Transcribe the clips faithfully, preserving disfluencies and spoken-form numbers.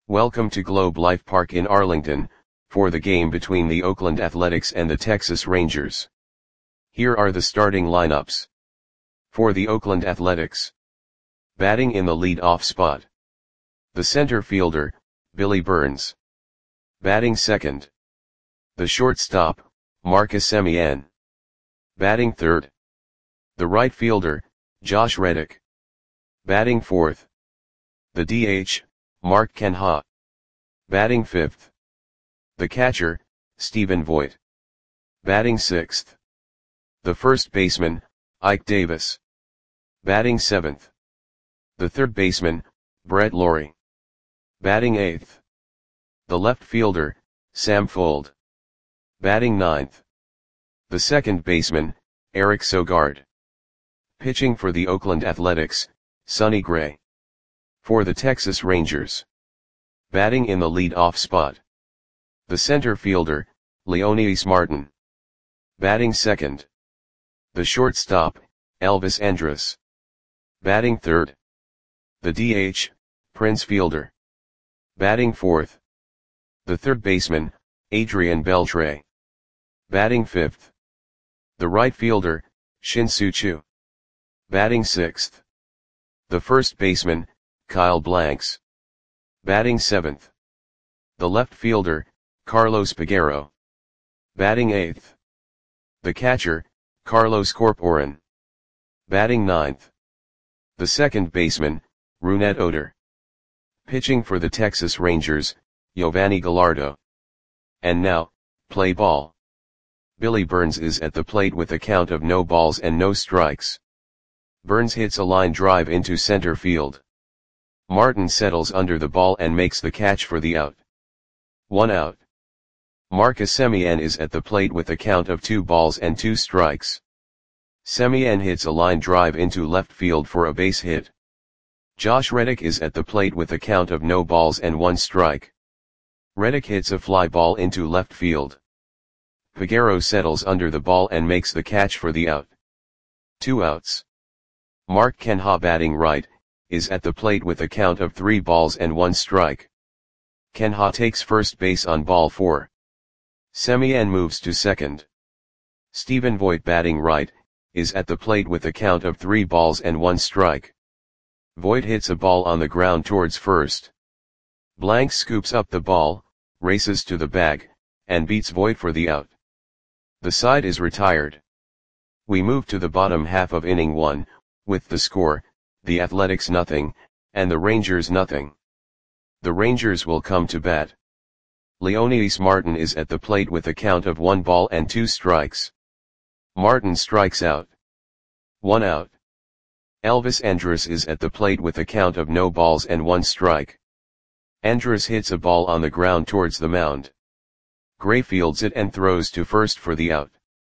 Welcome to Globe Life Park in Arlington, for the game between the Oakland Athletics and the Texas Rangers. Here are the starting lineups. For the Oakland Athletics. Batting in the lead-off spot. The center fielder, Billy Burns. Batting second. The shortstop, Marcus Semien. Batting third. The right fielder, Josh Reddick. Batting fourth. The D H, Mark Canha. Batting fifth. The catcher, Stephen Vogt. Batting sixth. The first baseman, Ike Davis. Batting seventh. The third baseman, Brett Lawrie. Batting eighth. The left fielder, Sam Fuld. Batting ninth. The second baseman, Eric Sogard. Pitching for the Oakland Athletics, Sonny Gray. For the Texas Rangers. Batting in the lead-off spot. The center fielder, Leonys Martin. Batting second. The shortstop, Elvis Andrus. Batting third. The D H, Prince Fielder. Batting fourth. The third baseman, Adrian Beltre. Batting fifth. The right fielder, Shin-Soo Choo. Batting sixth. The first baseman, Kyle Blanks. Batting seventh. The left fielder, Carlos Peguero. Batting eighth. The catcher, Carlos Corporan. Batting ninth. The second baseman, Rougned Odor. Pitching for the Texas Rangers, Yovani Gallardo. And now, play ball. Billy Burns is at the plate with a count of no balls and no strikes. Burns hits a line drive into center field. Martin settles under the ball and makes the catch for the out. One out. Marcus Semien is at the plate with a count of two balls and two strikes. Semien hits a line drive into left field for a base hit. Josh Reddick is at the plate with a count of no balls and one strike. Reddick hits a fly ball into left field. Peguero settles under the ball and makes the catch for the out. Two outs. Mark Canha, batting right, is at the plate with a count of three balls and one strike. Canha takes first base on ball four. Semien moves to second. Stephen Vogt, batting right, is at the plate with a count of three balls and one strike. Vogt hits a ball on the ground towards first. Blanks scoops up the ball, races to the bag, and beats Vogt for the out. The side is retired. We move to the bottom half of inning one, with the score, the Athletics nothing, and the Rangers nothing. The Rangers will come to bat. Leonys Martin is at the plate with a count of one ball and two strikes. Martin strikes out. One out. Elvis Andrus is at the plate with a count of no balls and one strike. Andrus hits a ball on the ground towards the mound. Gray fields it and throws to first for the out.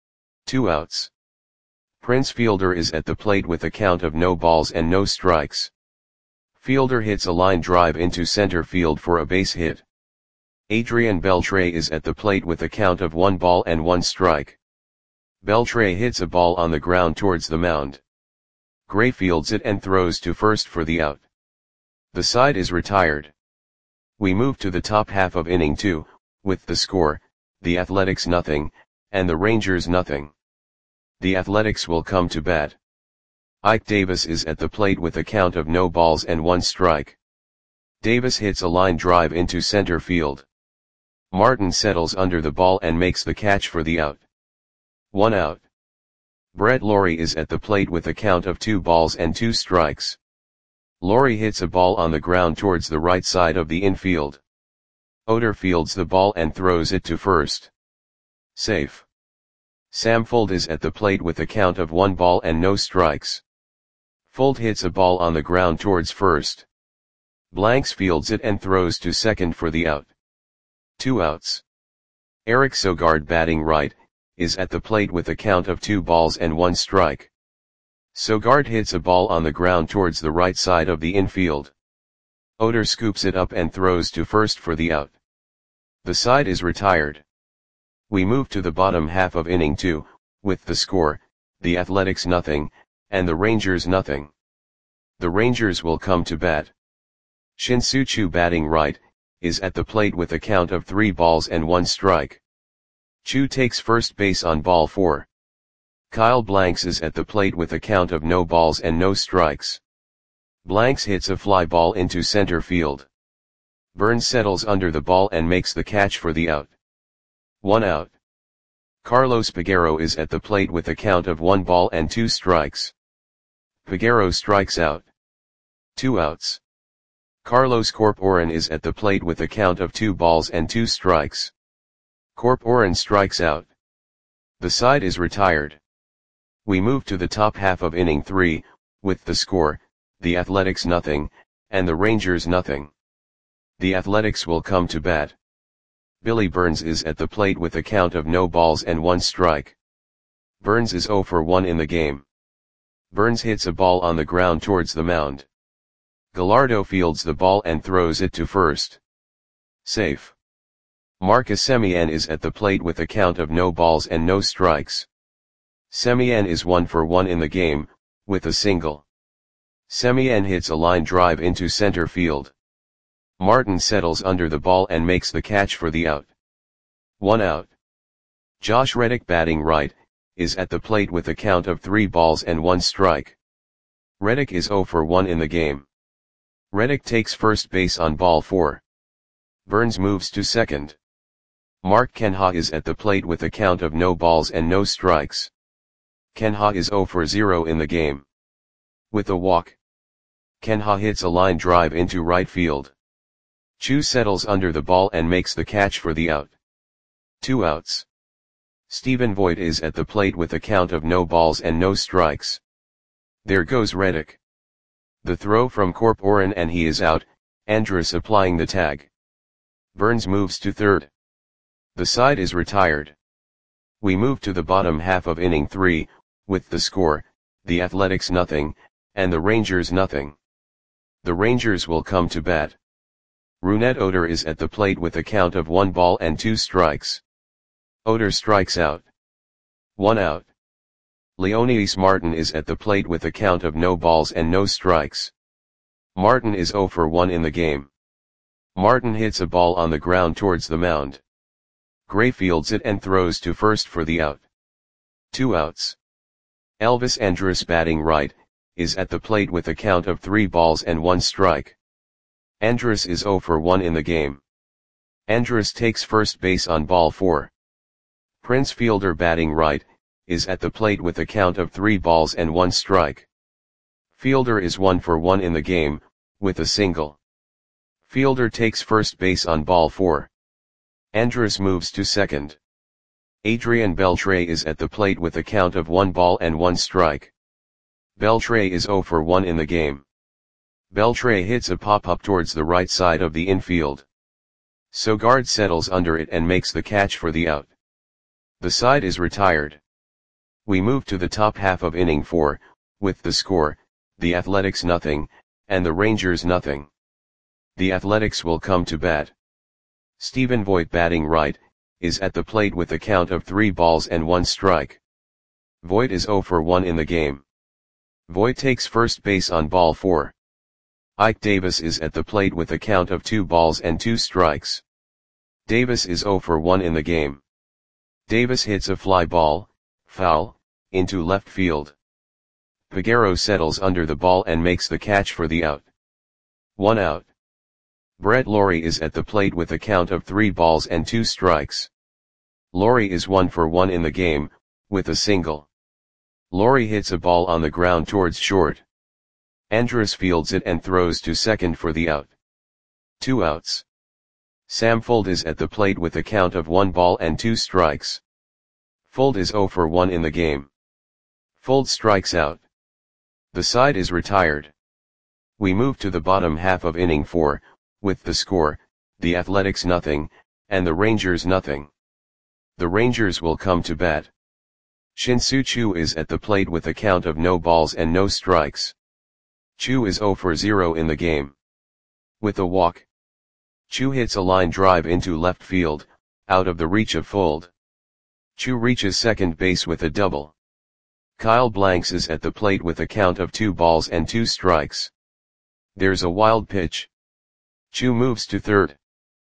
Two outs. Prince Fielder is at the plate with a count of no balls and no strikes. Fielder hits a line drive into center field for a base hit. Adrian Beltre is at the plate with a count of one ball and one strike. Beltre hits a ball on the ground towards the mound. Gray fields it and throws to first for the out. The side is retired. We move to the top half of inning two, with the score, the Athletics nothing, and the Rangers nothing. The Athletics will come to bat. Ike Davis is at the plate with a count of no balls and one strike. Davis hits a line drive into center field. Martin settles under the ball and makes the catch for the out. One out. Brett Lawrie is at the plate with a count of two balls and two strikes. Lawrie hits a ball on the ground towards the right side of the infield. Odor fields the ball and throws it to first. Safe. Sam Fuld is at the plate with a count of one ball and no strikes. Fuld hits a ball on the ground towards first. Blanks fields it and throws to second for the out. Two outs. Eric Sogard, batting right, is at the plate with a count of two balls and one strike. Sogard hits a ball on the ground towards the right side of the infield. Odor scoops it up and throws to first for the out. The side is retired. We move to the bottom half of inning two, with the score, the Athletics nothing, and the Rangers nothing. The Rangers will come to bat. Shin-Soo Choo, batting right, is at the plate with a count of three balls and one strike. Chu takes first base on ball four. Kyle Blanks is at the plate with a count of no balls and no strikes. Blanks hits a fly ball into center field. Burns settles under the ball and makes the catch for the out. One out. Carlos Peguero is at the plate with a count of one ball and two strikes. Peguero strikes out. Two outs. Carlos Corporan is at the plate with a count of two balls and two strikes. Corporan strikes out. The side is retired. We move to the top half of inning three, with the score, the Athletics nothing, and the Rangers nothing. The Athletics will come to bat. Billy Burns is at the plate with a count of no balls and one strike. Burns is oh for one in the game. Burns hits a ball on the ground towards the mound. Gallardo fields the ball and throws it to first. Safe. Marcus Semien is at the plate with a count of no balls and no strikes. Semien is one for one in the game, with a single. Semien hits a line drive into center field. Martin settles under the ball and makes the catch for the out. One out. Josh Reddick, batting right, is at the plate with a count of three balls and one strike. Reddick is oh for one in the game. Reddick takes first base on ball four. Burns moves to second. Mark Canha is at the plate with a count of no balls and no strikes. Canha is oh for zero in the game. With a walk. Canha hits a line drive into right field. Chu settles under the ball and makes the catch for the out. Two outs. Stephen Voigt is at the plate with a count of no balls and no strikes. There goes Reddick. The throw from Corporan and he is out, Andrus applying the tag. Burns moves to third. The side is retired. We move to the bottom half of inning three, with the score, the Athletics nothing, and the Rangers nothing. The Rangers will come to bat. Rougned Odor is at the plate with a count of one ball and two strikes. Odor strikes out. One out. Leonidas Martin is at the plate with a count of no balls and no strikes. Martin is oh for one in the game. Martin hits a ball on the ground towards the mound. Gray fields it and throws to first for the out. Two outs. Elvis Andrus, batting right, is at the plate with a count of three balls and one strike. Andrus is oh for one in the game. Andrus takes first base on ball four. Prince Fielder, batting right, is at the plate with a count of three balls and one strike. Fielder is one for one in the game, with a single. Fielder takes first base on ball four. Andrus moves to second. Adrian Beltre is at the plate with a count of one ball and one strike. Beltre is oh for one in the game. Beltre hits a pop-up towards the right side of the infield. Sogard settles under it and makes the catch for the out. The side is retired. We move to the top half of inning four, with the score, the Athletics nothing, and the Rangers nothing. The Athletics will come to bat. Stephen Voigt, batting right, is at the plate with a count of three balls and one strike. Voigt is oh for one in the game. Voigt takes first base on ball four. Ike Davis is at the plate with a count of two balls and two strikes. Davis is oh for one in the game. Davis hits a fly ball, foul, into left field. Peguero settles under the ball and makes the catch for the out. One out. Brett Lawrie is at the plate with a count of three balls and two strikes. Lawrie is one for one in the game, with a single. Lawrie hits a ball on the ground towards short. Andrus fields it and throws to second for the out. Two outs. Sam Fuld is at the plate with a count of one ball and two strikes. Fuld is oh for one in the game. Fuld strikes out. The side is retired. We move to the bottom half of inning four, with the score, the Athletics nothing, and the Rangers nothing. The Rangers will come to bat. Shin-Soo Choo is at the plate with a count of no balls and no strikes. Choo is oh for zero in the game. With a walk. Choo hits a line drive into left field, out of the reach of Fuld. Choo reaches second base with a double. Kyle Blanks is at the plate with a count of two balls and two strikes. There's a wild pitch. Choo moves to third.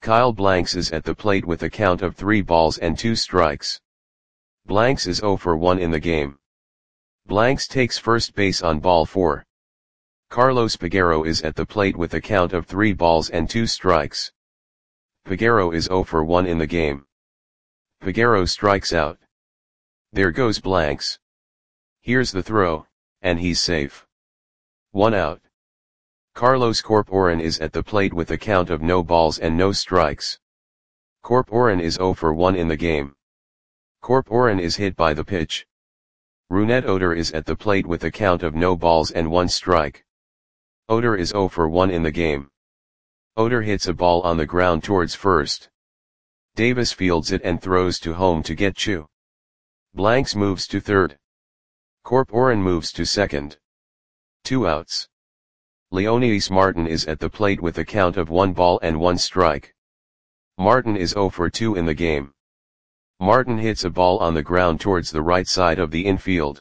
Kyle Blanks is at the plate with a count of three balls and two strikes. Blanks is zero for one in the game. Blanks takes first base on ball four. Carlos Peguero is at the plate with a count of three balls and two strikes. Peguero is zero for one in the game. Peguero strikes out. There goes Blanks. Here's the throw, and he's safe. One out. Carlos Corporan is at the plate with a count of no balls and no strikes. Corporan is zero for one in the game. Corporan is hit by the pitch. Rougned Odor is at the plate with a count of no balls and one strike. Odor is zero for one in the game. Odor hits a ball on the ground towards first. Davis fields it and throws to home to get Chu. Blanks moves to third. Corporan moves to second. Two outs. Leonidas Martin is at the plate with a count of one ball and one strike. Martin is zero for two in the game. Martin hits a ball on the ground towards the right side of the infield.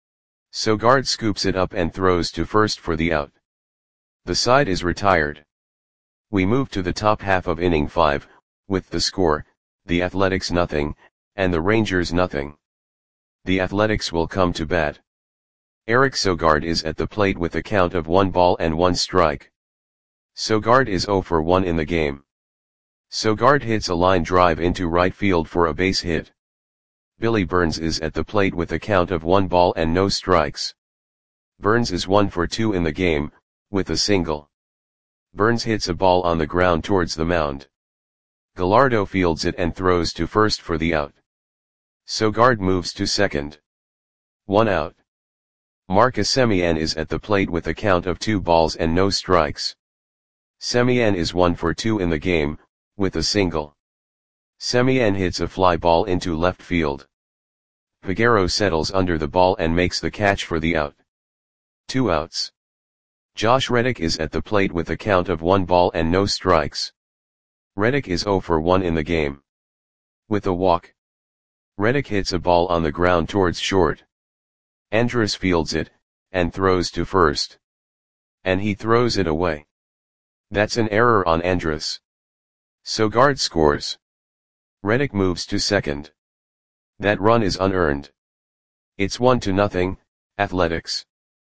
Sogard scoops it up and throws to first for the out. The side is retired. We move to the top half of inning five, with the score, the Athletics nothing, and the Rangers nothing. The Athletics will come to bat. Eric Sogard is at the plate with a count of one ball and one strike. Sogard is zero for one in the game. Sogard hits a line drive into right field for a base hit. Billy Burns is at the plate with a count of one ball and no strikes. Burns is one for two in the game, with a single. Burns hits a ball on the ground towards the mound. Gallardo fields it and throws to first for the out. Sogard moves to second. One out. Marcus Semien is at the plate with a count of two balls and no strikes. Semien is one for two in the game, with a single. Semien hits a fly ball into left field. Peguero settles under the ball and makes the catch for the out. Two outs. Josh Reddick is at the plate with a count of one ball and no strikes. Reddick is zero for one in the game. With a walk. Reddick hits a ball on the ground towards short. Andrus fields it, and throws to first. And he throws it away. That's an error on Andrus. Sogard scores. Reddick moves to second. That run is unearned. It's one to nothing, Athletics.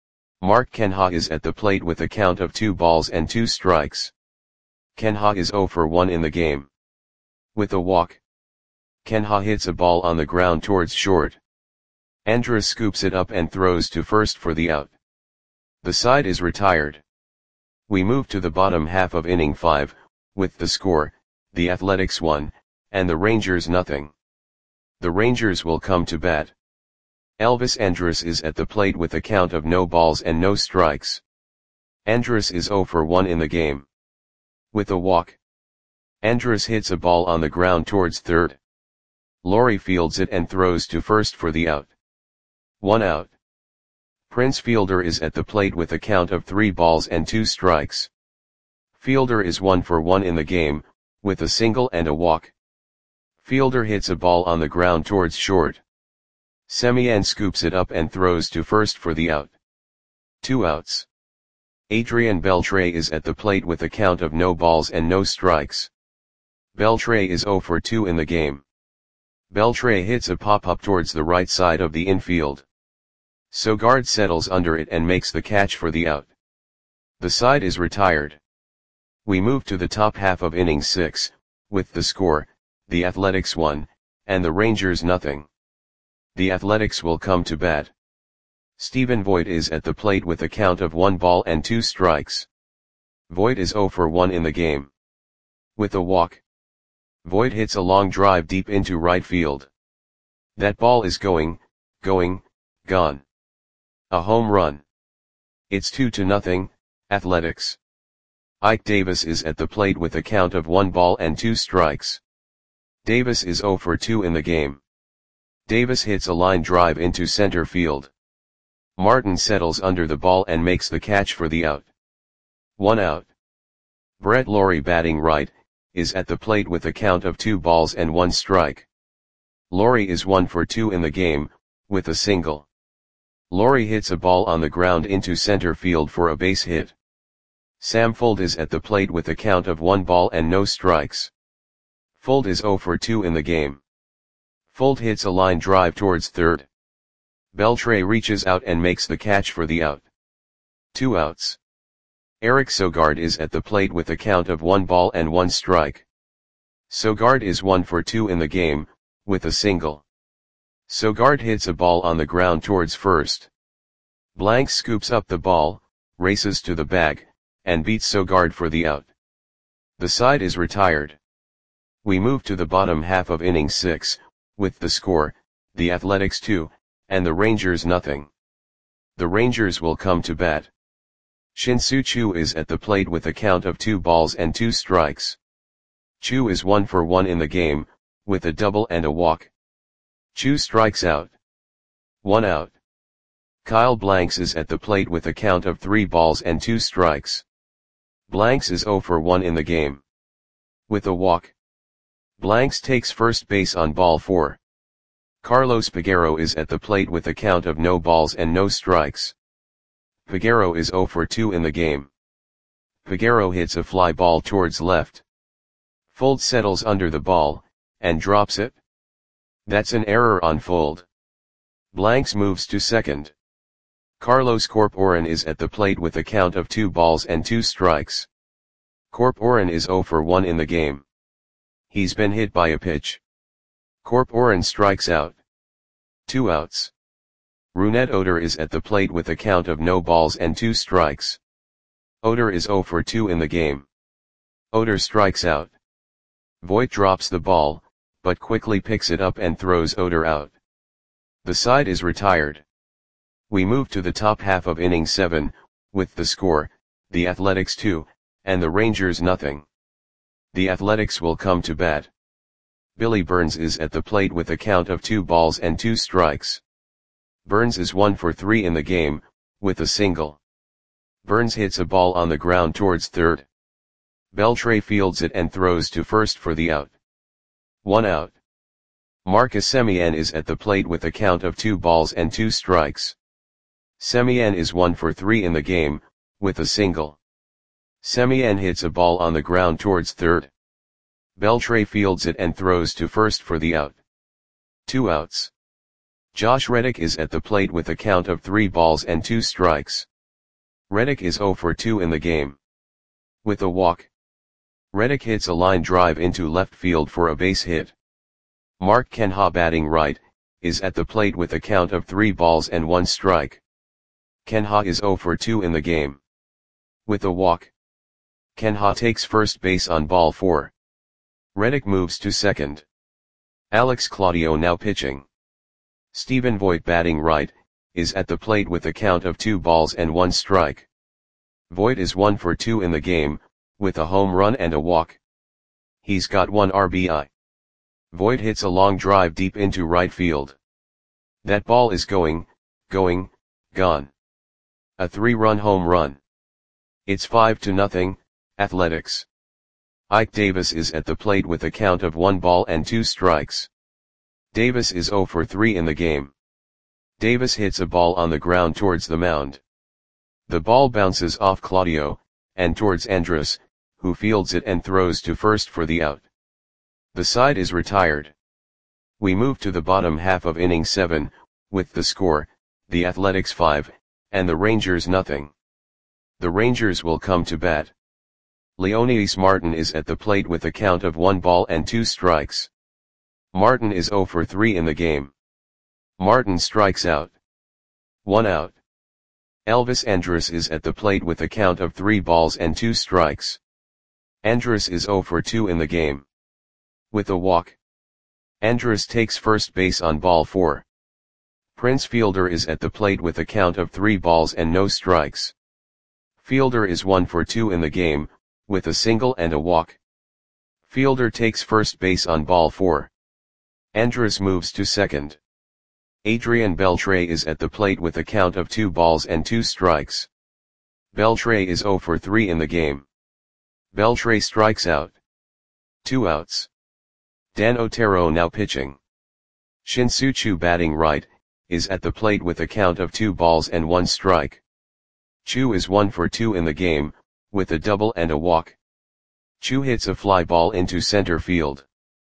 Mark Kenha is at the plate with a count of two balls and two strikes. Kenha is zero for one in the game. With a walk. Kenha hits a ball on the ground towards short. Andrus scoops it up and throws to first for the out. The side is retired. We move to the bottom half of inning five, with the score, the Athletics one, and the Rangers nothing. The Rangers will come to bat. Elvis Andrus is at the plate with a count of no balls and no strikes. Andrus is zero for one in the game. With a walk. Andrus hits a ball on the ground towards third. Laurie fields it and throws to first for the out. One out. Prince Fielder is at the plate with a count of three balls and two strikes. Fielder is one for one in the game, with a single and a walk. Fielder hits a ball on the ground towards short. Semien scoops it up and throws to first for the out. Two outs. Adrian Beltre is at the plate with a count of no balls and no strikes. Beltre is zero for two in the game. Beltre hits a pop-up towards the right side of the infield. Sogard settles under it and makes the catch for the out. The side is retired. We move to the top half of inning six, with the score, the Athletics one, and the Rangers nothing. The Athletics will come to bat. Stephen Voigt is at the plate with a count of one ball and two strikes. Voigt is zero for one in the game. With a walk. Voigt hits a long drive deep into right field. That ball is going, going, gone. A home run. It's two to nothing, Athletics. Ike Davis is at the plate with a count of one ball and two strikes. Davis is zero for two in the game. Davis hits a line drive into center field. Martin settles under the ball and makes the catch for the out. One out. Brett Laurie, batting right, is at the plate with a count of two balls and one strike. Laurie is one for two in the game, with a single. Laurie hits a ball on the ground into center field for a base hit. Sam Fuld is at the plate with a count of one ball and no strikes. Fuld is zero for two in the game. Fuld hits a line drive towards third. Beltre reaches out and makes the catch for the out. Two outs. Eric Sogard is at the plate with a count of one ball and one strike. Sogard is one for two in the game, with a single. Sogard hits a ball on the ground towards first. Blanks scoops up the ball, races to the bag, and beats Sogard for the out. The side is retired. We move to the bottom half of inning six, with the score, the Athletics two, and the Rangers nothing. The Rangers will come to bat. Shin-Soo Choo is at the plate with a count of two balls and two strikes. Choo is one for one in the game, with a double and a walk. Choo strikes out. One out. Kyle Blanks is at the plate with a count of three balls and two strikes. Blanks is zero for one in the game. With a walk. Blanks takes first base on ball four. Carlos Peguero is at the plate with a count of no balls and no strikes. Peguero is zero for two in the game. Peguero hits a fly ball towards left. Fuld settles under the ball, and drops it. That's an error on Fuld. Blanks moves to second. Carlos Corporan is at the plate with a count of two balls and two strikes. Corporan is zero for one in the game. He's been hit by a pitch. Corporan strikes out. Two outs. Rougned Odor is at the plate with a count of no balls and two strikes. Odor is zero for two in the game. Odor strikes out. Voit drops the ball, but quickly picks it up and throws Odor out. The side is retired. We move to the top half of inning seven, with the score, the Athletics two, and the Rangers nothing. The Athletics will come to bat. Billy Burns is at the plate with a count of two balls and two strikes. Burns is one for three in the game, with a single. Burns hits a ball on the ground towards third. Beltre fields it and throws to first for the out. One out. Marcus Semien is at the plate with a count of two balls and two strikes. Semien is one for three in the game, with a single. Semien hits a ball on the ground towards third. Beltre fields it and throws to first for the out. Two outs. Josh Reddick is at the plate with a count of three balls and two strikes. Reddick is zero for two in the game. With a walk. Reddick hits a line drive into left field for a base hit. Mark Canha, batting right, is at the plate with a count of three balls and one strike. Canha is zero for two in the game. With a walk. Canha takes first base on ball four. Reddick moves to second. Alex Claudio now pitching. Stephen Voit, batting right, is at the plate with a count of two balls and one strike. Voit is one for two in the game, with a home run and a walk. He's got one R B I. Voit hits a long drive deep into right field. That ball is going, going, gone. A three-run home run. It's five to nothing, Athletics. Ike Davis is at the plate with a count of one ball and two strikes. Davis is zero for three in the game. Davis hits a ball on the ground towards the mound. The ball bounces off Claudio, and towards Andrus, who fields it and throws to first for the out. The side is retired. We move to the bottom half of inning seven, with the score, the Athletics five, and the Rangers nothing. The Rangers will come to bat. Leonidas Martin is at the plate with a count of one ball and two strikes. Martin is zero for three in the game. Martin strikes out. One out. Elvis Andrus is at the plate with a count of three balls and two strikes. Andrus is zero for two in the game. With a walk. Andrus takes first base on ball four. Prince Fielder is at the plate with a count of three balls and no strikes. Fielder is one for two in the game, with a single and a walk. Fielder takes first base on ball four. Andrus moves to second. Adrian Beltre is at the plate with a count of two balls and two strikes. Beltre is zero for three in the game. Beltre strikes out. Two outs. Dan Otero now pitching. Shin-Soo Choo, batting right, is at the plate with a count of two balls and one strike. Choo is one for two in the game, with a double and a walk. Choo hits a fly ball into center field.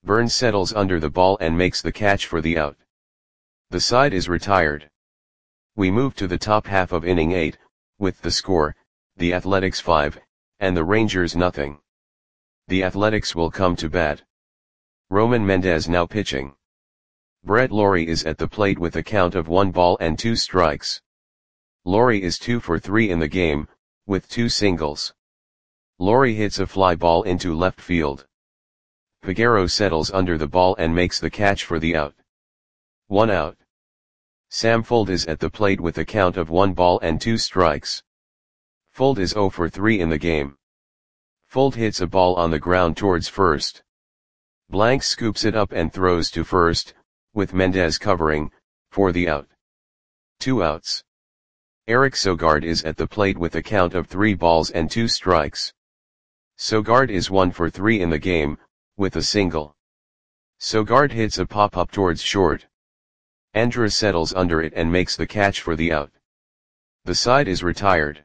Burns settles under the ball and makes the catch for the out. The side is retired. We move to the top half of inning eight, with the score, the Athletics five, and the Rangers nothing. The Athletics will come to bat. Roman Mendez now pitching. Brett Lawrie is at the plate with a count of one ball and two strikes. Lawrie is two for three in the game, with two singles. Lawrie hits a fly ball into left field. Peguero settles under the ball and makes the catch for the out. One out. Sam Fuld is at the plate with a count of one ball and two strikes. Fuld is zero for three in the game. Fuld hits a ball on the ground towards first. Blank scoops it up and throws to first, with Mendez covering, for the out. Two outs. Eric Sogard is at the plate with a count of three balls and two strikes. Sogard is one for three in the game, with a single. Sogard hits a pop-up towards short. Andrus settles under it and makes the catch for the out. The side is retired.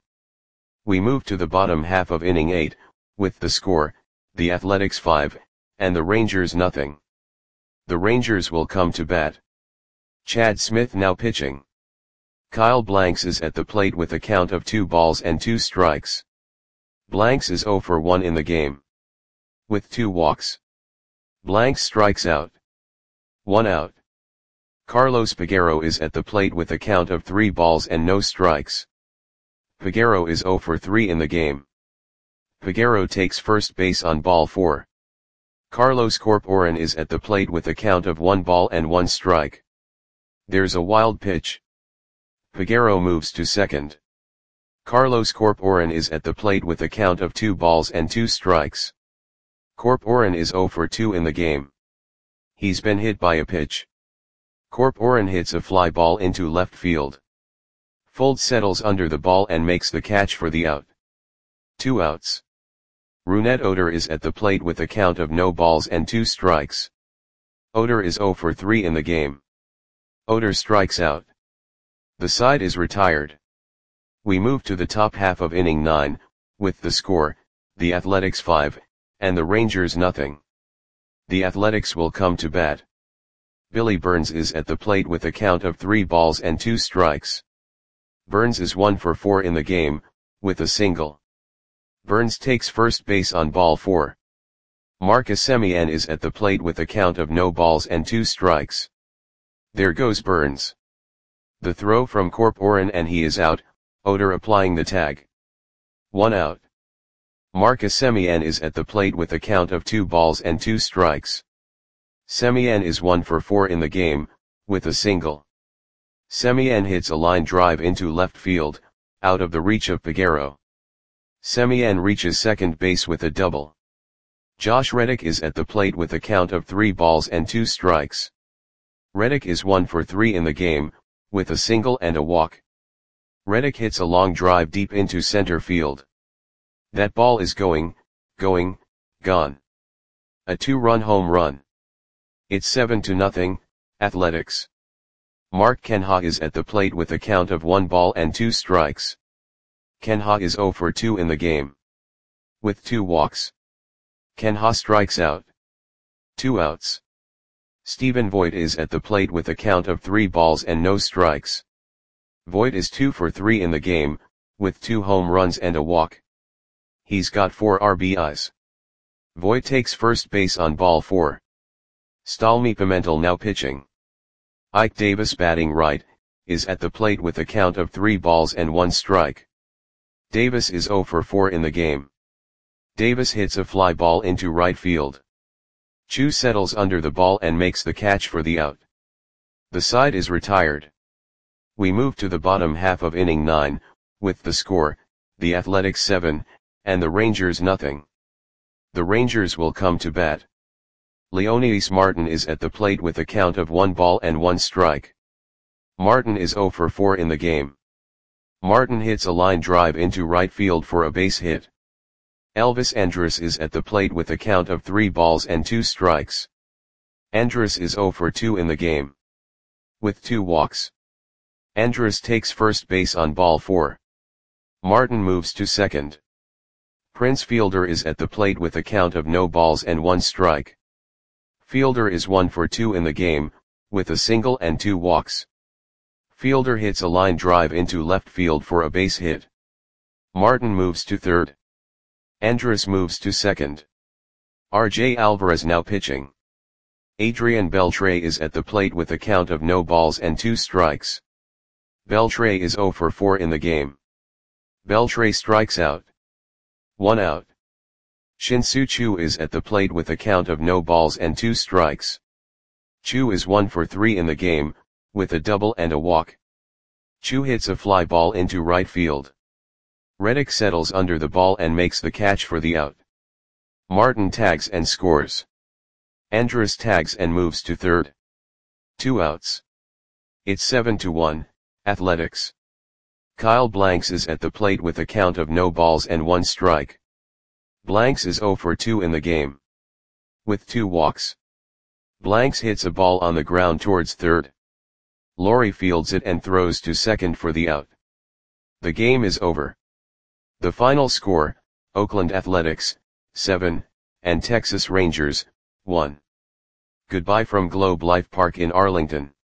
We move to the bottom half of inning eight, with the score, the Athletics five, and the Rangers nothing. The Rangers will come to bat. Chad Smith now pitching. Kyle Blanks is at the plate with a count of two balls and two strikes. Blanks is zero for one in the game. With two walks. Blanks strikes out. One out. Carlos Peguero is at the plate with a count of three balls and no strikes. Peguero is zero for three in the game. Peguero takes first base on ball four. Carlos Corporan is at the plate with a count of one ball and one strike. There's a wild pitch. Peguero moves to second. Carlos Corporan is at the plate with a count of two balls and two strikes. Corporan is zero for two in the game. He's been hit by a pitch. Corporan hits a fly ball into left field. Fuld settles under the ball and makes the catch for the out. Two outs. Rougned Odor is at the plate with a count of no balls and two strikes. Odor is zero for three in the game. Odor strikes out. The side is retired. We move to the top half of inning nine, with the score, the Athletics five, and the Rangers nothing. The Athletics will come to bat. Billy Burns is at the plate with a count of three balls and two strikes. Burns is one for four in the game, with a single. Burns takes first base on ball four. Marcus Semien is at the plate with a count of no balls and two strikes. There goes Burns. The throw from Corporan and he is out, Odor applying the tag. One out. Marcus Semien is at the plate with a count of two balls and two strikes. Semien is one for four in the game, with a single. Semien hits a line drive into left field, out of the reach of Peguero. Semien reaches second base with a double. Josh Reddick is at the plate with a count of three balls and two strikes. Reddick is one for three in the game, with a single and a walk. Reddick hits a long drive deep into center field. That ball is going, going, gone. A two-run home run. It's seven to nothing, Athletics. Mark Canha is at the plate with a count of one ball and two strikes. Canha is zero for two in the game. With two walks. Canha strikes out. Two outs. Stephen Voit is at the plate with a count of three balls and no strikes. Voit is two for three in the game, with two home runs and a walk. He's got four R B Is. Voit takes first base on ball four. Stalmy Pimentel now pitching. Ike Davis batting right, is at the plate with a count of three balls and one strike. Davis is zero for four in the game. Davis hits a fly ball into right field. Chu settles under the ball and makes the catch for the out. The side is retired. We move to the bottom half of inning nine, with the score, the Athletics seven, and the Rangers nothing. The Rangers will come to bat. Leonidas Martin is at the plate with a count of one ball and one strike. Martin is zero for four in the game. Martin hits a line drive into right field for a base hit. Elvis Andrus is at the plate with a count of three balls and two strikes. Andrus is zero for two in the game. With two walks. Andrus takes first base on ball four. Martin moves to second. Prince Fielder is at the plate with a count of no balls and one strike. Fielder is one for two in the game, with a single and two walks. Fielder hits a line drive into left field for a base hit. Martin moves to third. Andrus moves to second. R J Alvarez now pitching. Adrian Beltre is at the plate with a count of no balls and two strikes. Beltre is zero for four in the game. Beltre strikes out. One out. Shin-Soo Choo is at the plate with a count of no balls and two strikes. Choo is one for three in the game, with a double and a walk. Choo hits a fly ball into right field. Reddick settles under the ball and makes the catch for the out. Martin tags and scores. Andrus tags and moves to third. Two outs. It's seven to one, Athletics. Kyle Blanks is at the plate with a count of no balls and one strike. Blanks is zero for two in the game. With two walks. Blanks hits a ball on the ground towards third. Laurie fields it and throws to second for the out. The game is over. The final score, Oakland Athletics, seven, and Texas Rangers, one. Goodbye from Globe Life Park in Arlington.